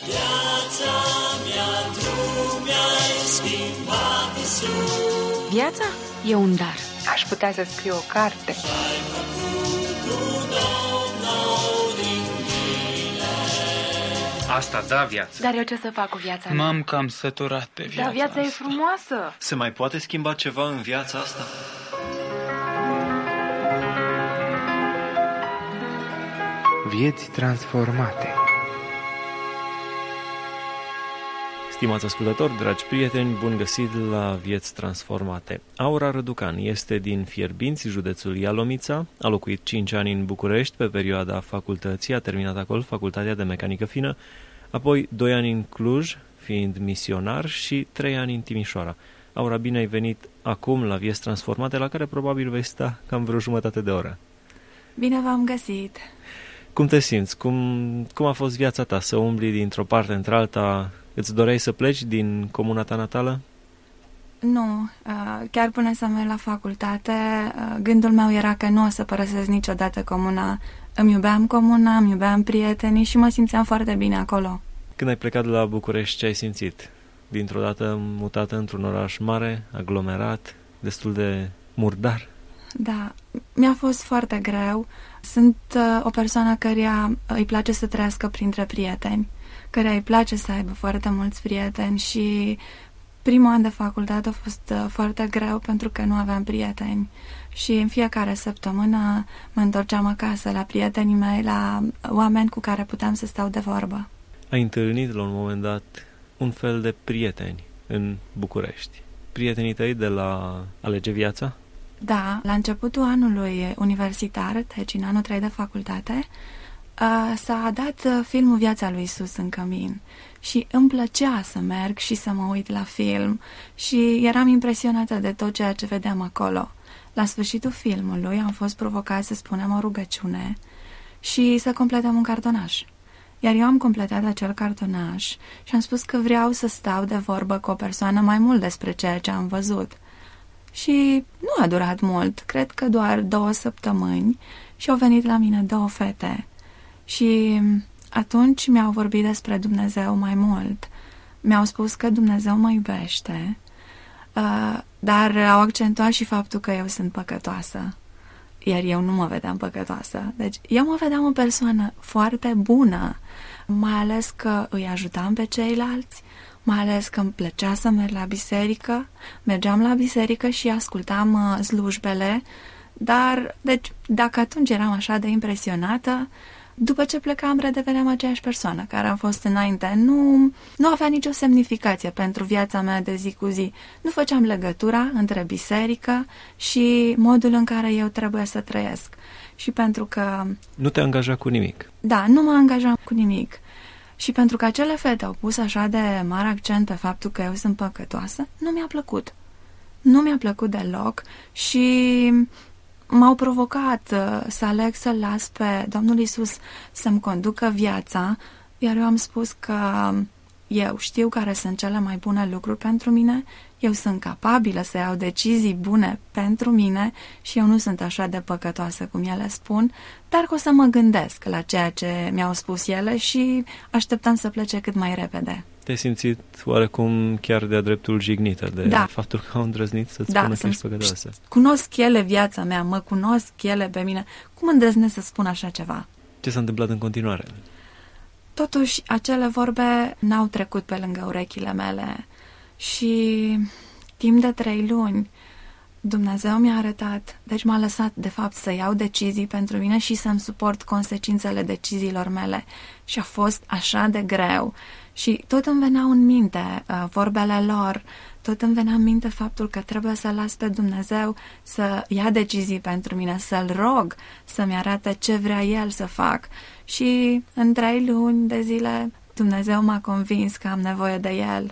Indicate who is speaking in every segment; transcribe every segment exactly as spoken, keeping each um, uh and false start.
Speaker 1: Viața mea, drum mi-ai schimbat, Iisus.
Speaker 2: Viața e un dar. Aș putea să scriu o carte.
Speaker 1: Și-ai făcut un om nou din mine.
Speaker 3: Asta da viața.
Speaker 2: Dar eu ce să fac cu viața mea?
Speaker 3: M-am cam săturat de viața
Speaker 2: Dar viața
Speaker 3: asta.
Speaker 2: e frumoasă.
Speaker 4: Se mai poate schimba ceva în viața asta?
Speaker 5: Vieți transformate.
Speaker 6: Stimați ascultători, dragi prieteni, bun găsit la Vieți Transformate. Aura Răducan este din Fierbinți, județul Ialomița, a locuit cinci ani în București pe perioada facultății, a terminat acolo facultatea de mecanică fină, apoi doi ani în Cluj, fiind misionar, și trei ani în Timișoara. Aura, bine ai venit acum la Vieți Transformate, la care probabil vei sta cam vreo jumătate de oră.
Speaker 7: Bine v-am găsit! Cum
Speaker 6: te simți? Cum, cum a fost viața ta? Să umbli dintr-o parte într-alta? Îți doreai să pleci din comuna ta natală?
Speaker 7: Nu, chiar până să merg la facultate, gândul meu era că nu o să părăsesc niciodată comuna. Îmi iubeam comuna, îmi iubeam prietenii și mă simțeam foarte bine acolo.
Speaker 6: Când ai plecat de la București, ce ai simțit? Dintr-o dată mutată într-un oraș mare, aglomerat, destul de murdar?
Speaker 7: Da, mi-a fost foarte greu. Sunt uh, o persoană căreia îi place să trăiască printre prieteni, căreia îi place să aibă foarte mulți prieteni și primul an de facultate a fost uh, foarte greu pentru că nu aveam prieteni și în fiecare săptămână mă întorceam acasă la prietenii mei, la oameni cu care puteam să stau de vorbă.
Speaker 6: Ai întâlnit la un moment dat un fel de prieteni în București? Prietenii tăi de la Alege Viața?
Speaker 7: Da, la începutul anului universitar, deci în anul trei de facultate, s-a dat filmul Viața lui Iisus în cămin și îmi plăcea să merg și să mă uit la film și eram impresionată de tot ceea ce vedeam acolo. La sfârșitul filmului am fost provocați să spunem o rugăciune și să completăm un cartonaș. Iar eu am completat acel cartonaș și am spus că vreau să stau de vorbă cu o persoană mai mult despre ceea ce am văzut. Și nu a durat mult, cred că doar două săptămâni, și au venit la mine două fete. Și atunci mi-au vorbit despre Dumnezeu mai mult. Mi-au spus că Dumnezeu mă iubește, dar au accentuat și faptul că eu sunt păcătoasă. Iar eu nu mă vedeam păcătoasă. Deci eu mă vedeam o persoană foarte bună, mai ales că îi ajutam pe ceilalți, mai ales că îmi plăcea să merg la biserică, mergeam la biserică și ascultam uh, slujbele, dar, deci, dacă atunci eram așa de impresionată, după ce plecam, redeveneam aceeași persoană care am fost înainte. Nu, nu avea nicio semnificație pentru viața mea de zi cu zi. Nu făceam legătura între biserică și modul în care eu trebuie să trăiesc. Și pentru că...
Speaker 6: Nu te angaja cu nimic.
Speaker 7: Da, nu mă angajam cu nimic. Și pentru că acele fete au pus așa de mare accent pe faptul că eu sunt păcătoasă, nu mi-a plăcut. Nu mi-a plăcut deloc și m-au provocat uh, să aleg să-L las pe Domnul Iisus să-mi conducă viața, iar eu am spus că eu știu care sunt cele mai bune lucruri pentru mine, eu sunt capabilă să iau decizii bune pentru mine și eu nu sunt așa de păcătoasă cum ele spun, dar că o să mă gândesc la ceea ce mi-au spus ele și așteptam să plece cât mai repede.
Speaker 6: Te-ai simțit oarecum chiar de-a dreptul jignită de da. faptul că au îndrăznit să-ți
Speaker 7: da,
Speaker 6: spună că ești păcătoasă?
Speaker 7: Cunosc ele viața mea, mă cunosc ele pe mine. Cum îndrăznesc să spun așa ceva?
Speaker 6: Ce s-a întâmplat în continuare?
Speaker 7: Totuși, acele vorbe n-au trecut pe lângă urechile mele și timp de trei luni Dumnezeu mi-a arătat, deci m-a lăsat de fapt să iau decizii pentru mine și să-mi suport consecințele deciziilor mele și a fost așa de greu și tot îmi veneau în minte uh, vorbele lor, tot îmi venea în minte faptul că trebuie să las pe Dumnezeu să ia decizii pentru mine, să-L rog să-mi arate ce vrea El să fac și în trei luni de zile Dumnezeu m-a convins că am nevoie de El.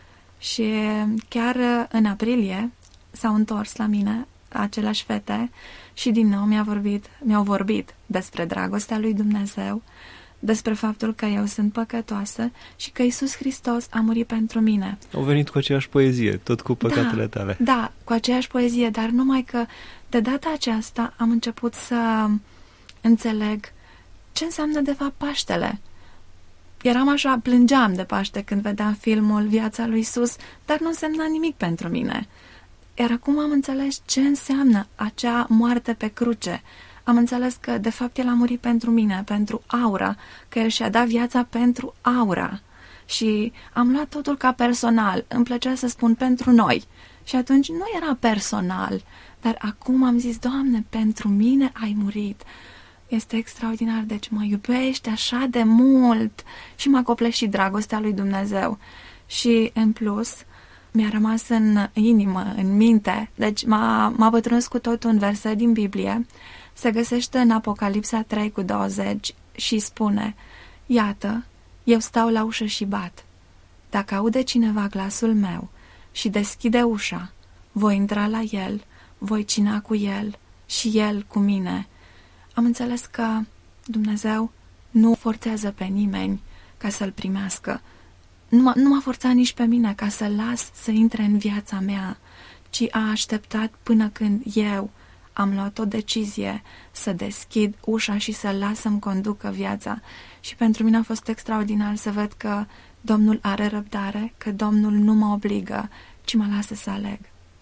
Speaker 7: Și chiar în aprilie s-au întors la mine aceleași fete și din nou mi-a vorbit, mi-au vorbit despre dragostea lui Dumnezeu, despre faptul că eu sunt păcătoasă și că Iisus Hristos a murit pentru mine.
Speaker 6: Au venit cu aceeași poezie, tot cu păcatele
Speaker 7: da,
Speaker 6: tale.
Speaker 7: Da, cu aceeași poezie, dar numai că de data aceasta am început să înțeleg ce înseamnă de fapt Paștele. eram așa, plângeam de Paște când vedeam filmul Viața lui Isus, dar nu însemna nimic pentru mine. Iar acum am înțeles ce înseamnă acea moarte pe cruce. Am înțeles că, de fapt, El a murit pentru mine, pentru Aura, că El și-a dat viața pentru Aura. Și am luat totul ca personal. Îmi plăcea să spun pentru noi. Și atunci nu era personal. Dar acum am zis, Doamne, pentru mine ai murit. Este extraordinar, deci mă iubește așa de mult și m-a copleșit dragostea lui Dumnezeu. Și, în plus, mi-a rămas în inimă, în minte, deci m-a, m-a pătruns cu tot un verset din Biblie. Se găsește în Apocalipsa trei cu douăzeci și spune: Iată, eu stau la ușă și bat. Dacă aude cineva glasul meu și deschide ușa, voi intra la el, voi cina cu el și el cu mine. Am înțeles că Dumnezeu nu forțează pe nimeni ca să-L primească. Nu m-a, nu m-a forțat nici pe mine ca să-L las să intre în viața mea, ci a așteptat până când eu am luat o decizie să deschid ușa și să-L las să-mi conducă viața. Și pentru mine a fost extraordinar să văd că Domnul are răbdare, că Domnul nu mă obligă, ci mă lasă să aleg.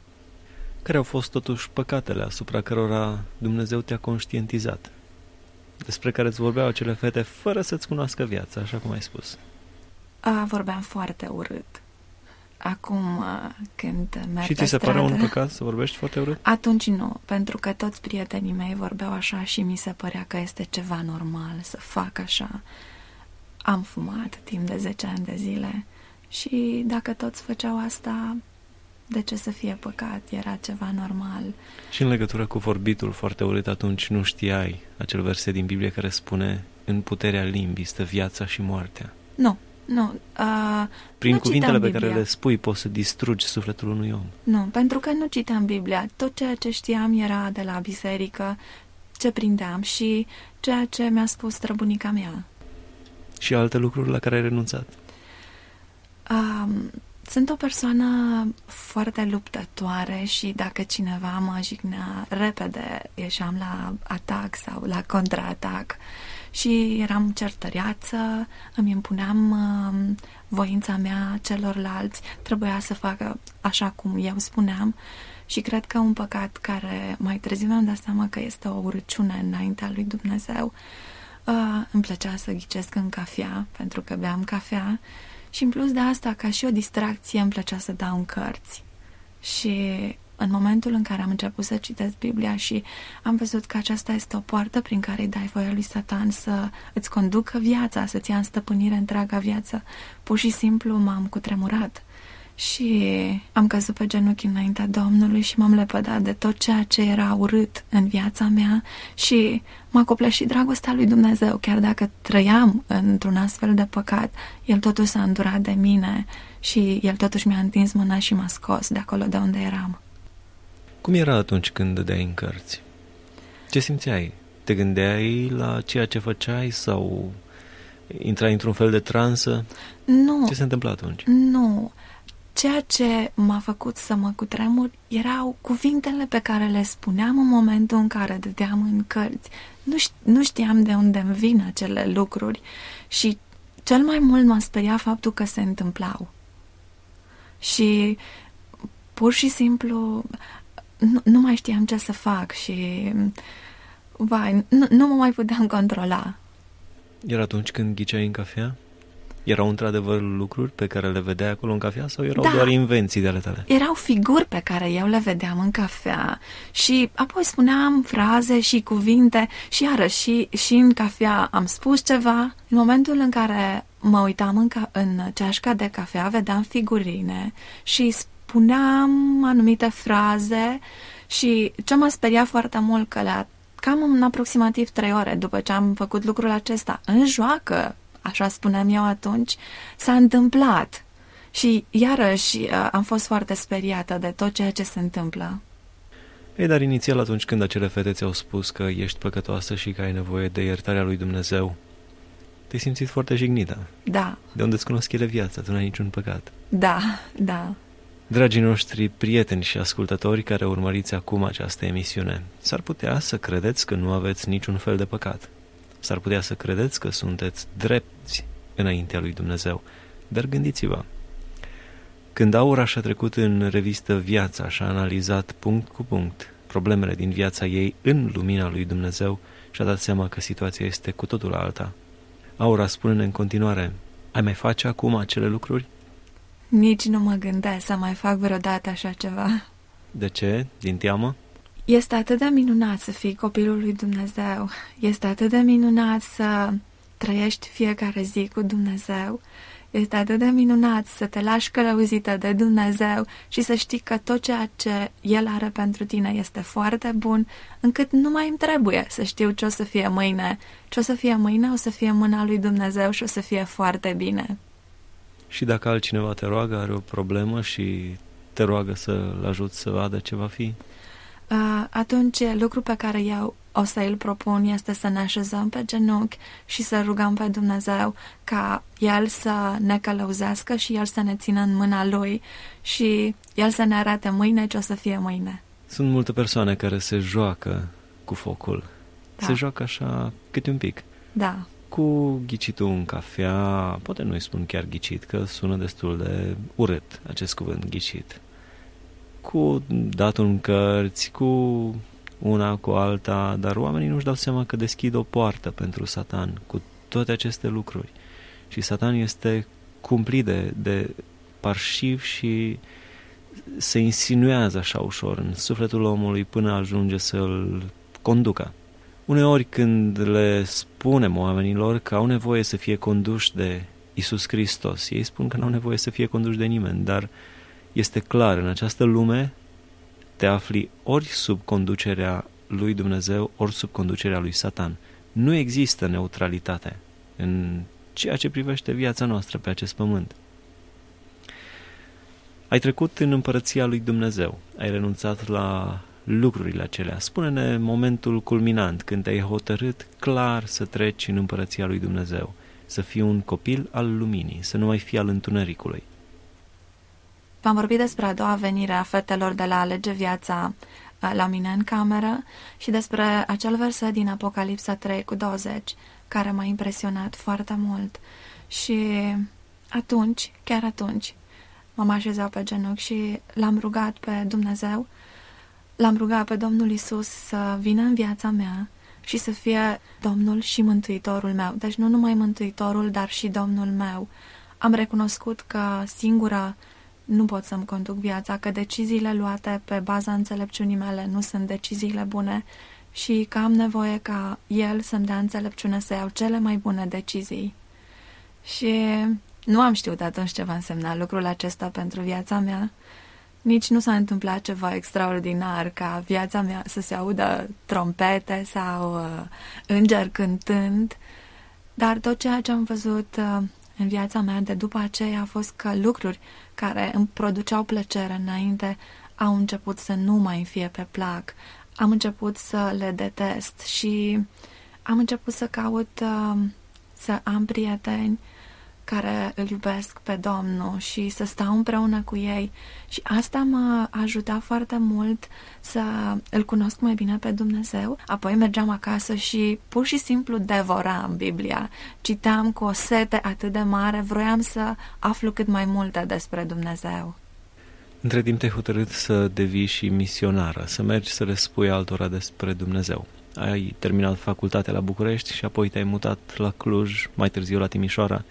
Speaker 6: Care au fost totuși păcatele asupra cărora Dumnezeu te-a conștientizat, despre care îți vorbeau acele fete fără să-ți cunoască viața, așa cum ai spus?
Speaker 7: A, vorbeam foarte urât. Acum, când merg
Speaker 6: Și
Speaker 7: pe
Speaker 6: ți se
Speaker 7: stradă,
Speaker 6: pare un păcat să vorbești foarte urât?
Speaker 7: Atunci nu, pentru că toți prietenii mei vorbeau așa și mi se părea că este ceva normal să fac așa. Am fumat timp de zece ani de zile și dacă toți făceau asta, de ce să fie păcat? Era ceva normal.
Speaker 6: Și în legătură cu vorbitul foarte urât, atunci nu știai acel verset din Biblie care spune: în puterea limbii stă viața și moartea?
Speaker 7: Nu, nu. Uh,
Speaker 6: Prin
Speaker 7: nu
Speaker 6: cuvintele pe
Speaker 7: Biblia.
Speaker 6: care le spui poți să distrugi sufletul unui om.
Speaker 7: Nu, pentru că nu citeam Biblia. Tot ceea ce știam era de la biserică, ce prindeam și ceea ce mi-a spus străbunica mea.
Speaker 6: Și alte lucruri la care ai renunțat?
Speaker 7: Um, Sunt o persoană foarte luptătoare și dacă cineva mă jignea, repede ieșeam la atac sau la contraatac și eram certăreață, îmi impuneam uh, voința mea celorlalți, trebuia să facă așa cum eu spuneam și cred că un păcat care mai târziu mi-am dat seama că este o urăciune înaintea lui Dumnezeu. Uh, îmi plăcea să ghicesc în cafea, pentru că beam cafea. Și în plus de asta, ca și o distracție, îmi plăcea să dau în cărți. Și în momentul în care am început să citesc Biblia și am văzut că aceasta este o poartă prin care îi dai voie lui Satan să îți conducă viața, să-ți ia în stăpânire întreaga viață, pur și simplu m-am cutremurat. Și am căzut pe genunchi înaintea Domnului și m-am lepădat de tot ceea ce era urât în viața mea și m-a copleșit dragostea lui Dumnezeu. Chiar dacă trăiam într-un astfel de păcat, El totuși s-a îndurat de mine și El totuși mi-a întins mâna și m-a scos de acolo de unde eram.
Speaker 6: Cum era atunci când dădeai în cărți? Ce simțeai? Te gândeai la ceea ce făceai sau intrai într-un fel de transă?
Speaker 7: Nu.
Speaker 6: Ce se întâmpla atunci?
Speaker 7: Nu. Ceea ce m-a făcut să mă cutremur erau cuvintele pe care le spuneam în momentul în care dădeam în cărți. Nu, ș- nu știam de unde îmi vin acele lucruri și cel mai mult m-a speriat faptul că se întâmplau. Și pur și simplu nu, nu mai știam ce să fac și vai, nu, nu mă mai puteam controla.
Speaker 6: Era atunci când ghiceai în cafea? Erau într-adevăr lucruri pe care le vedeai acolo în cafea sau erau
Speaker 7: Da.
Speaker 6: doar invenții de ale tale?
Speaker 7: Erau figuri pe care eu le vedeam în cafea și apoi spuneam fraze și cuvinte și iarăși și, și în cafea am spus ceva. În momentul în care mă uitam în, ca- în ceașca de cafea, vedeam figurine și spuneam anumite fraze și ce m-a speriat foarte mult că la cam în aproximativ trei ore după ce am făcut lucrul acesta, în joacă, așa spuneam eu atunci, s-a întâmplat. Și iarăși am fost foarte speriată de tot ceea ce se întâmplă.
Speaker 6: Ei, dar inițial atunci când acele fete ți-au spus că ești păcătoasă și că ai nevoie de iertarea lui Dumnezeu, te-ai simțit foarte jignită.
Speaker 7: Da,
Speaker 6: De unde îți cunosc ele viața, tu n-ai niciun păcat.
Speaker 7: da, da.
Speaker 6: Dragii noștri prieteni și ascultători care urmăriți acum această emisiune, s-ar putea să credeți că nu aveți niciun fel de păcat. S-ar putea să credeți că sunteți drepți înaintea lui Dumnezeu. Dar gândiți-vă, când Aura și-a trecut în revistă viața și-a analizat punct cu punct problemele din viața ei în lumina lui Dumnezeu, și-a dat seama că situația este cu totul alta. Aura spune în continuare: ai mai face acum acele lucruri?
Speaker 7: Nici nu mă gândesc să mai fac vreodată așa ceva.
Speaker 6: De ce? Din teamă?
Speaker 7: Este atât de minunat să fii copilul lui Dumnezeu. Este atât de minunat să trăiești fiecare zi cu Dumnezeu. Este atât de minunat să te lași călăuzită de Dumnezeu și să știi că tot ceea ce El are pentru tine este foarte bun, încât nu mai îmi trebuie să știu ce o să fie mâine. Ce o să fie mâine, o să fie mâna lui Dumnezeu și o să fie foarte bine.
Speaker 6: Și dacă altcineva te roagă, are o problemă și te roagă să-l ajuți să vadă ce va fi?
Speaker 7: Uh, atunci lucrul pe care eu o să îl propun este să ne așezăm pe genunchi și să rugăm pe Dumnezeu ca El să ne călăuzească și El să ne țină în mâna Lui și El să ne arate mâine ce o să fie mâine.
Speaker 6: Sunt multe persoane care se joacă cu focul.
Speaker 7: Da.
Speaker 6: Se joacă așa câte un pic.
Speaker 7: Da.
Speaker 6: Cu ghicitul în cafea, poate nu-i spun chiar ghicit, că sună destul de urât acest cuvânt, ghicit. Cu datul în cărți, cu una cu alta, dar oamenii nu-și dau seama că deschid o poartă pentru Satan cu toate aceste lucruri. Și Satan este cumplit de, de parșiv și se insinuează așa ușor în sufletul omului până ajunge să-l conducă. Uneori când le spunem oamenilor că au nevoie să fie conduși de Iisus Hristos, ei spun că nu au nevoie să fie conduși de nimeni, dar este clar, în această lume te afli ori sub conducerea lui Dumnezeu, ori sub conducerea lui Satan. Nu există neutralitate în ceea ce privește viața noastră pe acest pământ. Ai trecut în împărăția lui Dumnezeu, ai renunțat la lucrurile acelea. Spune-ne momentul culminant când te-ai hotărât clar să treci în împărăția lui Dumnezeu, să fii un copil al luminii, să nu mai fii al întunericului.
Speaker 7: V-am vorbit despre a doua venire a fetelor de la Alege Viața la mine în cameră și despre acel verset din Apocalipsa trei cu douăzeci, care m-a impresionat foarte mult. Și atunci, chiar atunci, m-am așezat pe genunchi și l-am rugat pe Dumnezeu, l-am rugat pe Domnul Iisus să vină în viața mea și să fie Domnul și Mântuitorul meu. Deci nu numai Mântuitorul, dar și Domnul meu. Am recunoscut că singura nu pot să-mi conduc viața, că deciziile luate pe baza înțelepciunii mele nu sunt deciziile bune și că am nevoie ca El să-mi dea înțelepciune să iau cele mai bune decizii. Și nu am știut atunci ce va însemna lucrul acesta pentru viața mea. Nici nu s-a întâmplat ceva extraordinar ca viața mea să se audă trompete sau uh, îngeri cântând, dar tot ceea ce am văzut uh, în viața mea de după aceea a fost că lucruri care îmi produceau plăcere înainte au început să nu mai îmi fie pe plac. Am început să le detest și am început să caut uh, să am prieteni care îl iubesc pe Domnul și să stau împreună cu ei. Și asta m-a ajutat foarte mult să îl cunosc mai bine pe Dumnezeu. Apoi mergeam acasă și pur și simplu devoram Biblia. Citeam cu o sete atât de mare, vroiam să aflu cât mai multe despre Dumnezeu.
Speaker 6: Între timp te-ai hotărât să devii și misionară, să mergi să le spui altora despre Dumnezeu. Ai terminat facultatea la București și apoi te-ai mutat la Cluj, mai târziu la Timișoara.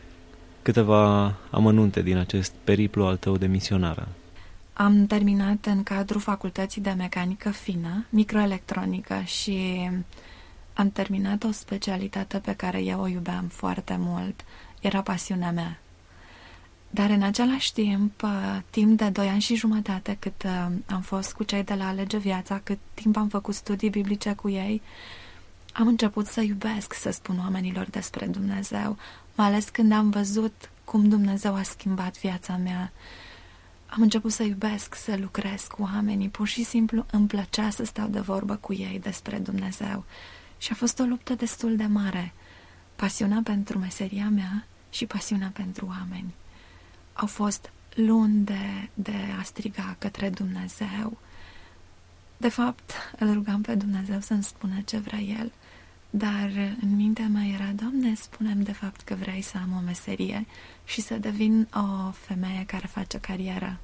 Speaker 6: Câteva amănunte din acest periplu al tău de misionară.
Speaker 7: Am terminat în cadrul facultății de mecanică fină, microelectronică și am terminat o specialitate pe care eu o iubeam foarte mult. Era pasiunea mea. Dar în același timp, timp de doi ani și jumătate cât am fost cu cei de la Alege Viața, cât timp am făcut studii biblice cu ei, am început să iubesc să spun oamenilor despre Dumnezeu, mai ales când am văzut cum Dumnezeu a schimbat viața mea. Am început să iubesc să lucrez cu oamenii, pur și simplu îmi plăcea să stau de vorbă cu ei despre Dumnezeu. Și a fost o luptă destul de mare, pasiunea pentru meseria mea și pasiunea pentru oameni. Au fost luni de, de a striga către Dumnezeu. De fapt, îl rugam pe Dumnezeu să-mi spună ce vrea El, Dar în mintea mea era, Doamne, spune-mi de fapt că vrei să am o meserie și să devin o femeie care face carieră.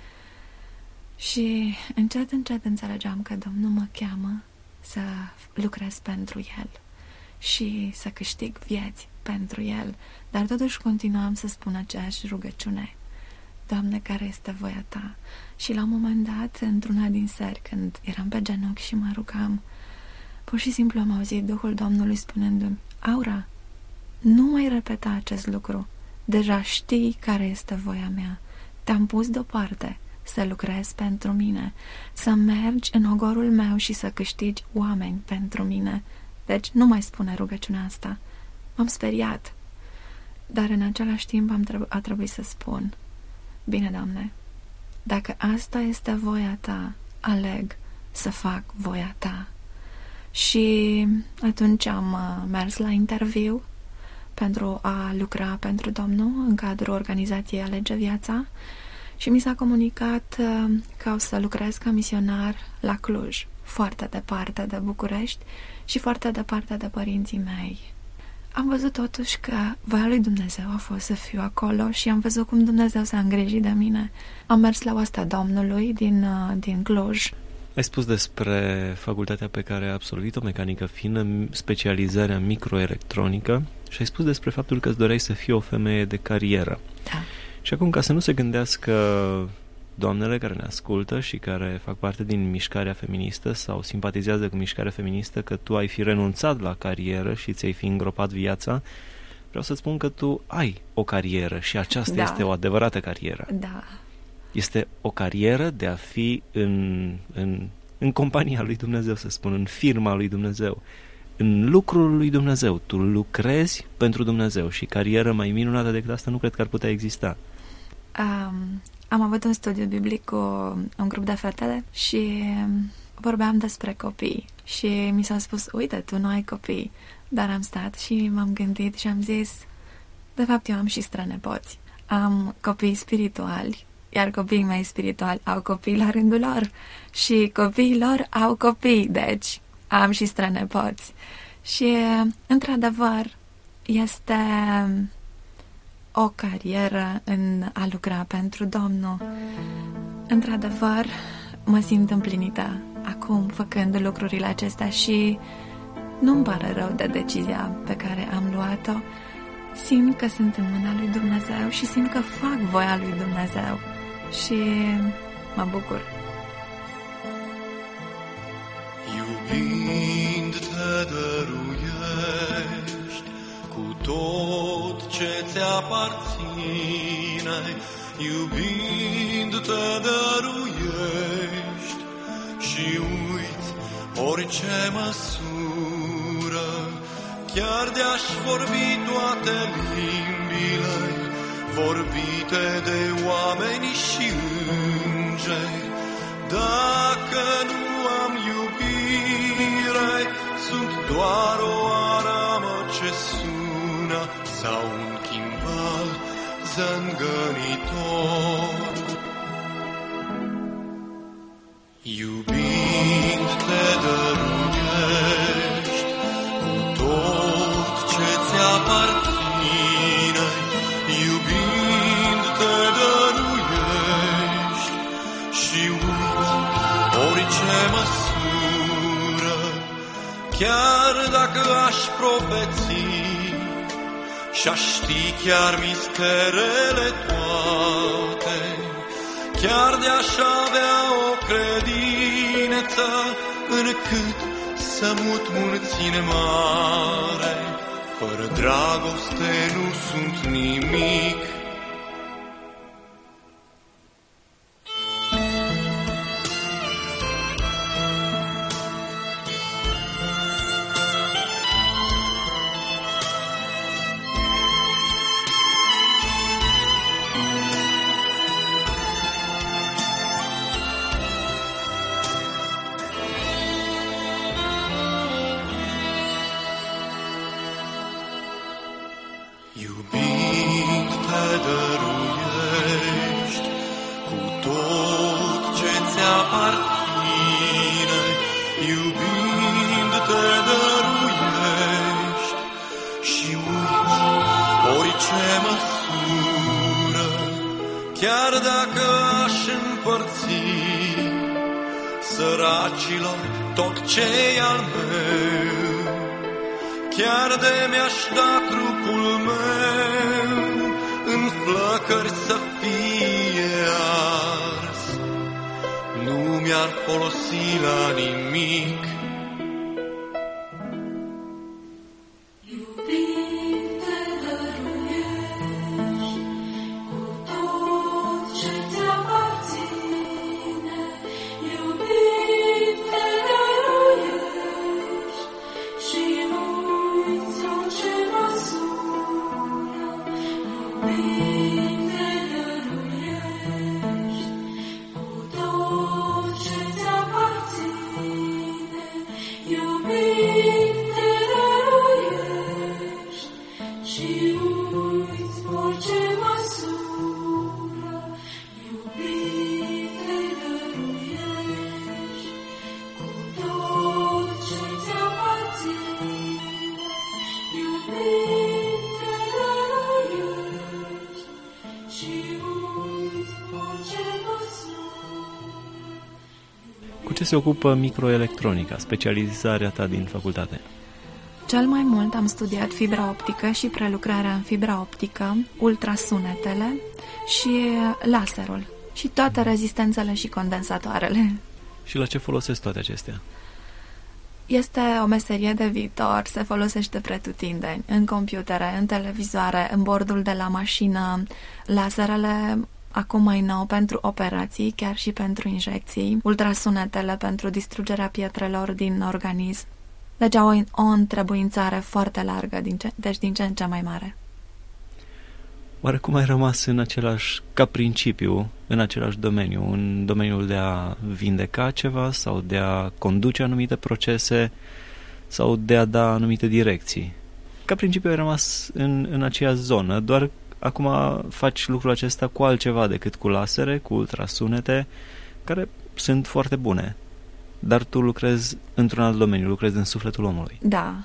Speaker 7: Și încet, încet înțelegeam că Domnul mă cheamă să lucrez pentru El și să câștig vieți pentru El, dar totuși continuam să spun aceeași rugăciune. Doamne, care este voia Ta? Și la un moment dat, într-una din seri, când eram pe genunchi și mă rugam, pur și simplu am auzit Duhul Domnului spunându-mi, Aura, nu mai repeta acest lucru. Deja știi care este voia mea. Te-am pus deoparte să lucrezi pentru mine, să mergi în ogorul meu și să câștigi oameni pentru mine. Deci nu mai spune rugăciunea asta. M-am speriat. Dar în același timp am trebu- a trebuit să spun, bine, Doamne, dacă asta este voia Ta, aleg să fac voia Ta. Și atunci am uh, mers la interviu pentru a lucra pentru Domnul în cadrul organizației Alege Viața și mi s-a comunicat uh, că o să lucrez ca misionar la Cluj, foarte departe de București și foarte departe de părinții mei. Am văzut totuși că voia lui Dumnezeu a fost să fiu acolo și am văzut cum Dumnezeu s-a îngrijit de mine. Am mers la oastea Domnului din, uh, din Cluj.
Speaker 6: Ai spus despre facultatea pe care ai absolvit-o, mecanică fină, specializarea microelectronică și ai spus despre faptul că îți doreai să fii o femeie de carieră.
Speaker 7: Da.
Speaker 6: Și acum, ca să nu se gândească doamnele care ne ascultă și care fac parte din mișcarea feministă sau simpatizează cu mișcarea feministă, că tu ai fi renunțat la carieră și ți-ai fi îngropat viața, vreau să-ți spun că tu ai o carieră și aceasta
Speaker 7: Da.
Speaker 6: este o adevărată carieră.
Speaker 7: Da.
Speaker 6: Este o carieră de a fi în, în, în compania lui Dumnezeu, să spun, în firma lui Dumnezeu, în lucrul lui Dumnezeu. Tu lucrezi pentru Dumnezeu și carieră mai minunată decât asta nu cred că ar putea exista.
Speaker 7: Um, am avut un studiu biblic cu un grup de fete și vorbeam despre copii și mi s-a spus, uite, tu nu ai copii, dar am stat și m-am gândit și am zis, de fapt eu am și strănepoți. Am copii spirituali, iar copiii mei spirituali au copii la rândul lor și copiii lor au copii, deci am și strănepoți. Și, într-adevăr, este o carieră în a lucra pentru Domnul. Într-adevăr, mă simt împlinită acum făcând lucrurile acestea și nu-mi pare rău de decizia pe care am luat-o. Simt că sunt în mâna lui Dumnezeu și simt că fac voia lui Dumnezeu și mă bucur.
Speaker 1: Iubind te dăruiești cu tot ce ți-aparține, iubind te dăruiești și uiți orice măsură, chiar de-aș vorbi toate limbile, vorbite de oameni și îngeri, dacă nu am iubire, sunt doar o aramă ce sună sau un chimbal zângănitor. Iubind te dăruiești cu tot ce ți-aparține, iubind te dăruiești și uiți orice măsură, chiar dacă aș profeți și-aș ști chiar misterele toate, chiar de-aș avea o credință încât să mut munți în mare, fără dragoste nu sunt nimic. Iubind te dăruiești cu tot ce ți-aparține, iubind te dăruiești orice măsură, chiar dacă aș împărți săracilor tot ce-i al meu, chiar de mi-aș da trupul meu în flăcări să fie ars, nu mi-ar folosi la nimic.
Speaker 6: Cu ce se ocupă microelectronica, specializarea ta din facultate?
Speaker 7: Cel mai mult am studiat fibra optică și prelucrarea în fibra optică, ultrasunetele și laserul și toate rezistențele și condensatoarele.
Speaker 6: Și la ce folosesc toate acestea?
Speaker 7: Este o meserie de viitor, se folosește pretutindeni, în computere, în televizoare, în bordul de la mașină, laserele acum mai nou pentru operații, chiar și pentru injecții, ultrasunetele pentru distrugerea pietrelor din organism. Deci au o, o întrebuințare foarte largă, din ce, deci din ce în ce mai mare.
Speaker 6: Oare cum ai rămas în același, ca principiu, în același domeniu, în domeniul de a vindeca ceva sau de a conduce anumite procese sau de a da anumite direcții? Ca principiu ai rămas în, în aceeași zonă, doar acum faci lucrul acesta cu altceva decât cu lasere, cu ultrasunete, care sunt foarte bune. Dar tu lucrezi într-un alt domeniu, lucrezi în sufletul omului.
Speaker 7: Da.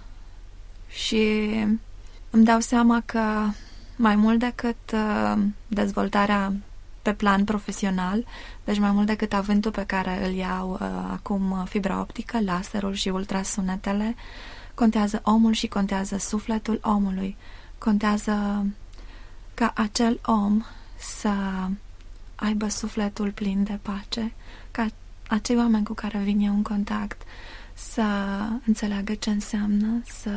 Speaker 7: Și îmi dau seama că mai mult decât uh, dezvoltarea pe plan profesional, deci mai mult decât avântul pe care îl iau uh, acum fibra optică, laserul și ultrasunetele, contează omul și contează sufletul omului. Contează ca acel om să aibă sufletul plin de pace, ca acei oameni cu care vin eu în contact să înțeleagă ce înseamnă să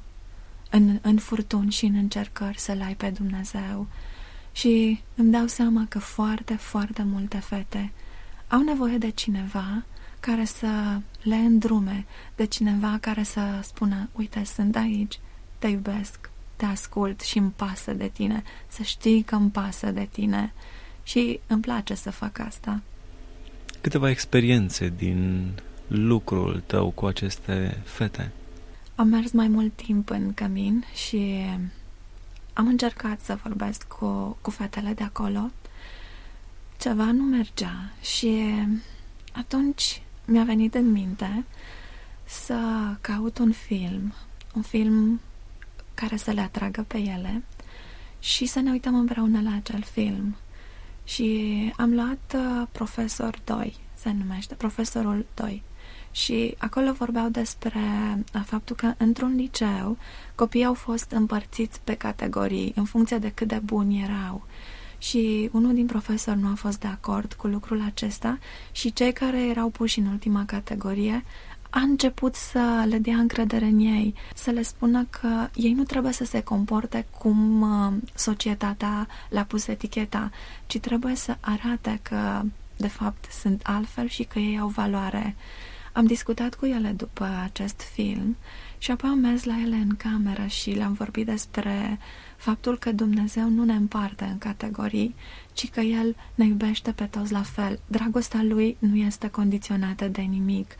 Speaker 7: în, în furtuni și în încercări să-L ai pe Dumnezeu. Și îmi dau seama că foarte, foarte multe fete au nevoie de cineva care să le îndrume, de cineva care să spună: uite, sunt aici, te iubesc, te ascult și îmi pasă de tine, să știi că îmi pasă de tine. Și îmi place să fac asta.
Speaker 6: Câteva experiențe din lucrul tău cu aceste fete?
Speaker 7: Am mers mai mult timp în cămin și am încercat să vorbesc cu, cu fetele de acolo. Ceva nu mergea și atunci mi-a venit în minte să caut un film, un film care să le atragă pe ele și să ne uităm împreună la acel film. Și am luat uh, Profesor doi, se numește, Profesorul doi. Și acolo vorbeau despre faptul că într-un liceu copiii au fost împărțiți pe categorii în funcție de cât de buni erau. Și unul din profesori nu a fost de acord cu lucrul acesta și cei care erau puși în ultima categorie a început să le dea încredere în ei, să le spună că ei nu trebuie să se comporte cum societatea le-a pus eticheta, ci trebuie să arate că de fapt sunt altfel și că ei au valoare. Am discutat cu ele după acest film și apoi am mers la ele în cameră și le-am vorbit despre faptul că Dumnezeu nu ne împarte în categorii, ci că El ne iubește pe toți la fel. Dragostea Lui nu este condiționată de nimic.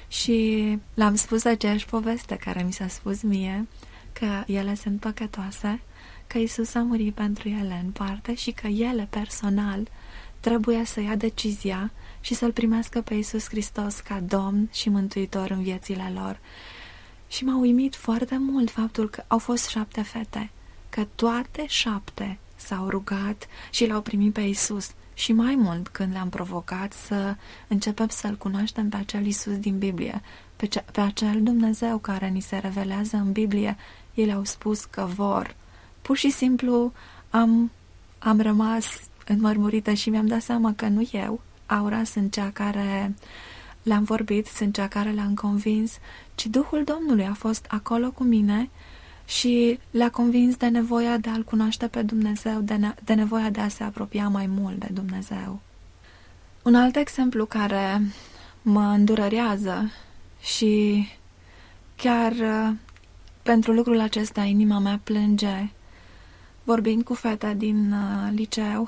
Speaker 7: Și le-am spus aceeași poveste care mi s-a spus mie, că ele sunt păcătoase, că Iisus a murit pentru ele în parte și că ele personal trebuie să ia decizia și să-L primească pe Iisus Hristos ca Domn și Mântuitor în viețile lor. Și m-a uimit foarte mult faptul că au fost șapte fete că toate șapte s-au rugat și l-au primit pe Iisus. Și mai mult, când le-am provocat să începem să-L cunoaștem pe acel Iisus din Biblie, pe, ce, pe acel Dumnezeu care ni se revelează în Biblie, ei au spus că vor. Pur și simplu am, am rămas înmărmurită și mi-am dat seama că nu eu, Aura, sunt cea care le-am vorbit, sunt cea care le-am convins, ci Duhul Domnului a fost acolo cu mine și le-a convins de nevoia de a-L cunoaște pe Dumnezeu, de, ne- de nevoia de a se apropia mai mult de Dumnezeu. Un alt exemplu care mă îndurerează și chiar pentru lucrul acesta inima mea plânge, vorbind cu fete din uh, liceu,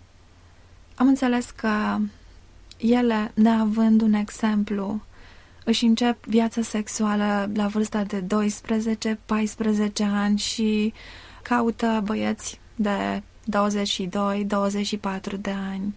Speaker 7: am înțeles că ele, neavând un exemplu, își încep viața sexuală la vârsta de doisprezece paisprezece ani și caută băieți de douăzeci și doi douăzeci și patru de ani.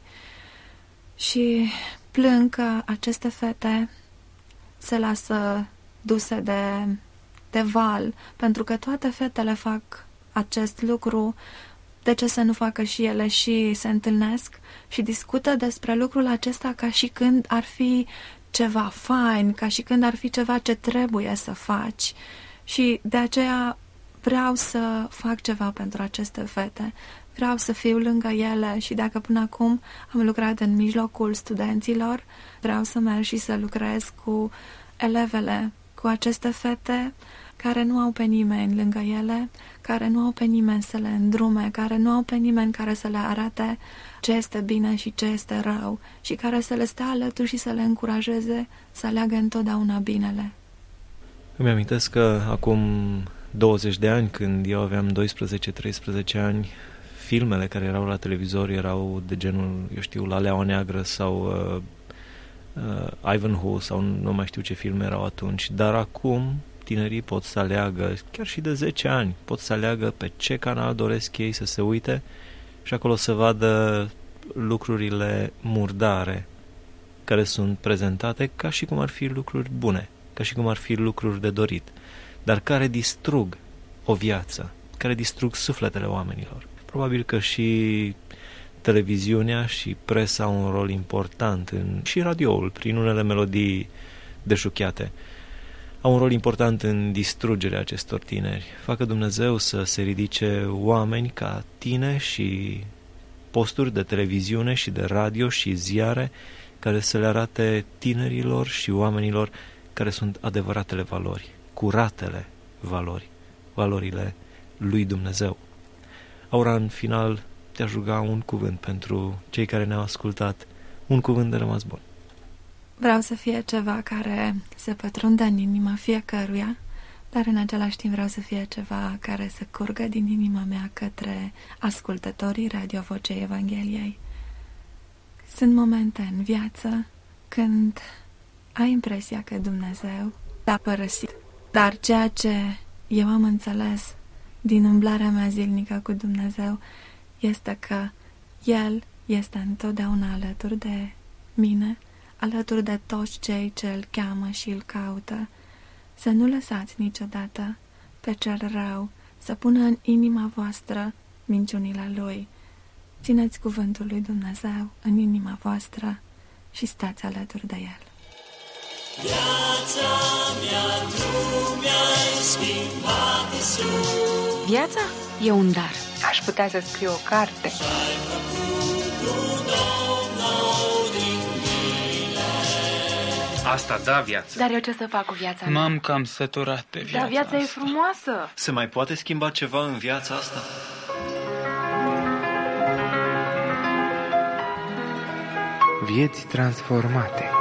Speaker 7: Și plâng că aceste fete se lasă duse de, de val, pentru că toate fetele fac acest lucru. De ce să nu facă și ele? Și se întâlnesc și discută despre lucrul acesta ca și când ar fi ceva fain, ca și când ar fi ceva ce trebuie să faci. Și de aceea vreau să fac ceva pentru aceste fete. Vreau să fiu lângă ele și dacă până acum am lucrat în mijlocul studenților, vreau să merg și să lucrez cu elevele, cu aceste fete care nu au pe nimeni lângă ele, care nu au pe nimeni să le îndrume, care nu au pe nimeni care să le arate ce este bine și ce este rău și care să le stea alături și să le încurajeze să aleagă întotdeauna binele.
Speaker 6: Îmi amintesc că acum douăzeci de ani, când eu aveam doisprezece treisprezece ani, filmele care erau la televizor erau de genul, eu știu, La Leaua Neagră sau uh, uh, Ivanhoe sau nu mai știu ce filme erau atunci, dar acum tinerii pot să aleagă, chiar și de zece ani, pot să aleagă pe ce canal doresc ei să se uite și acolo să vadă lucrurile murdare care sunt prezentate ca și cum ar fi lucruri bune, ca și cum ar fi lucruri de dorit, dar care distrug o viață, care distrug sufletele oamenilor. Probabil că și televiziunea și presa au un rol important, în, și radioul, prin unele melodii deșuchiate, au un rol important în distrugerea acestor tineri. Facă Dumnezeu să se ridice oameni ca tine și posturi de televiziune și de radio și ziare care să le arate tinerilor și oamenilor care sunt adevăratele valori, curatele valori, valorile lui Dumnezeu. Aura, în final, te-aș ruga un cuvânt pentru cei care ne-au ascultat, un cuvânt de rămas bun.
Speaker 7: Vreau să fie ceva care se pătrundă în inima fiecăruia, dar în același timp vreau să fie ceva care să curgă din inima mea către ascultătorii Radio Vocea Evangheliei. Sunt momente în viață când ai impresia că Dumnezeu te-a părăsit, dar ceea ce eu am înțeles din umblarea mea zilnică cu Dumnezeu este că El este întotdeauna alături de mine, alături de toți cei ce îl cheamă și îl caută. Să nu lăsați niciodată pe cel rău să pună în inima voastră minciunile lui. Țineți cuvântul lui Dumnezeu în inima voastră și stați alături de el.
Speaker 8: Viața mea, tu mi-ai schimbat, Iisus.
Speaker 2: Viața e un dar. Aș putea să scriu o carte.
Speaker 8: Și-ai făcut un om nou din mine.
Speaker 3: Asta da viață.
Speaker 2: Dar eu ce să fac cu viața mea?
Speaker 3: M-am cam săturat de viața
Speaker 2: Dar viața
Speaker 3: asta.
Speaker 2: e frumoasă.
Speaker 4: Se mai poate schimba ceva în viața asta?
Speaker 5: Vieți transformate.